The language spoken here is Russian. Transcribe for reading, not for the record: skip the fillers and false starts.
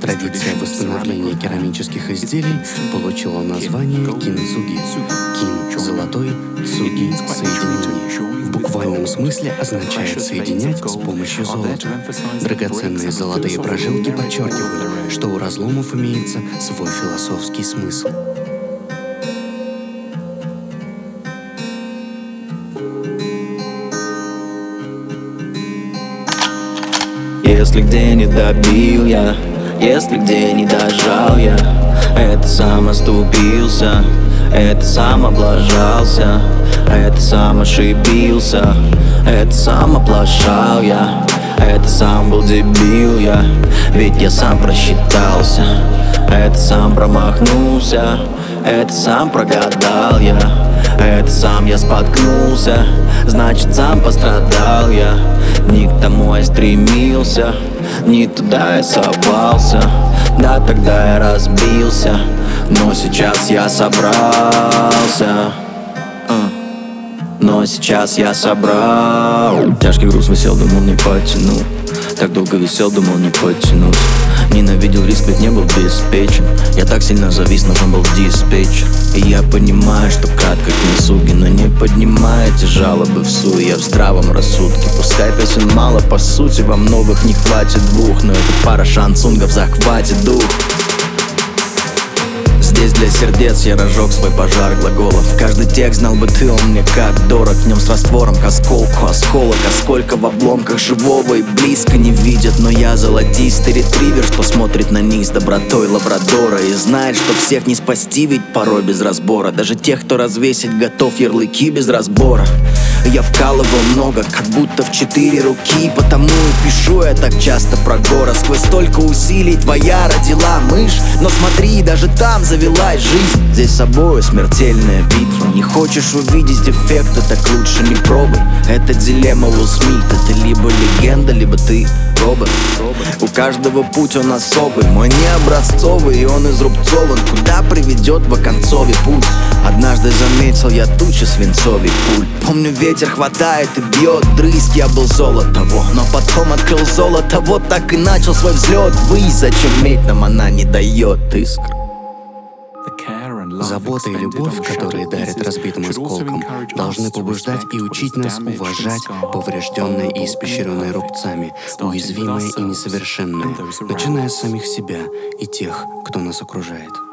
Традиция восстановления керамических изделий получила название кинцуги. Кин – золотой, цуги – соединение. В буквальном смысле означает соединять с помощью золота. Драгоценные золотые прожилки подчеркивают, что у разломов имеется свой философский смысл. Если где не добил я, если где не дожал я, это сам оступился, это сам облажался, это сам ошибился, это сам оплошал я, это сам был дебил я, ведь я сам просчитался, это сам промахнулся, это сам прогадал я, это сам я споткнулся, значит сам пострадал я. Не к тому я стремился, не туда я совался. Да, тогда я разбился, но сейчас я собрался. Но сейчас я собрал. Тяжкий груз висел, думал не потяну. Так долго висел, думал не потянуть. Ненавидел риск, ведь не был обеспечен. Я так сильно завис, нужен был диспетчер. И я понимаю, что кратко кинцуги, но не поднимаете жалобы в суе. Я в здравом рассудке, пускай песен мало, по сути вам новых не хватит двух. Но эта пара шансунгов захватит дух. Здесь для сердец я разжег свой пожар глаголов. Каждый текст знал бы ты, он мне как дорог. В нем с раствором к осколку осколок. А сколько в обломках живого и близко не видят. Но я золотистый ретривер, что смотрит на низ добротой лабрадора. И знает, что всех не спасти, ведь порой без разбора. Даже тех, кто развесить готов ярлыки без разбора. Я вкалывал много, как будто в 4 руки. Потому и пишу я так часто про город. Сквозь столько усилий твоя родила мышь. Но смотри, даже там завелась жизнь. Здесь с собой смертельная битва. Не хочешь увидеть эффекта, так лучше не пробуй. Это дилемма Уилл Смита. Ты либо легенда, либо ты робот. У каждого путь он особый. Мой не образцовый, и он изрубцован. Куда приведет в оконцове путь? Однажды заметил я тучи свинцовей пуль. Помню, ветер хватает и бьет дрызг. Я был золотого, но потом открыл золото. Вот так и начал свой взлет ввысь. Зачем медь нам она не дает искр? Забота и любовь, которые дарят разбитым осколкам, должны побуждать и учить нас уважать поврежденное и испещренное рубцами, уязвимое и несовершенное, начиная с самих себя и тех, кто нас окружает.